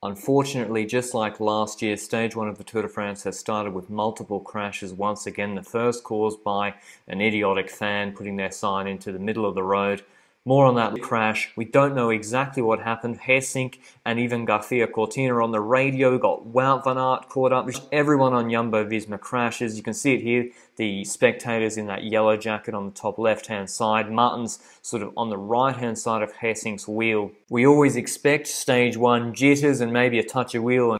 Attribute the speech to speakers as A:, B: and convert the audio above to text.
A: Unfortunately, just like last year, stage one of the Tour de France has started with multiple crashes once again, the first caused by an idiotic fan putting their sign into the middle of the road. More on that crash. We don't know exactly what happened. Hessink and even Garcia Cortina on the radio got Wout van Aert caught up. Everyone on Jumbo-Visma crashes. You can see it here. The spectators in that yellow jacket on the top left-hand side. Martin's sort of on the right-hand side of Hessink's wheel. We always expect stage one jitters and maybe a touch of wheel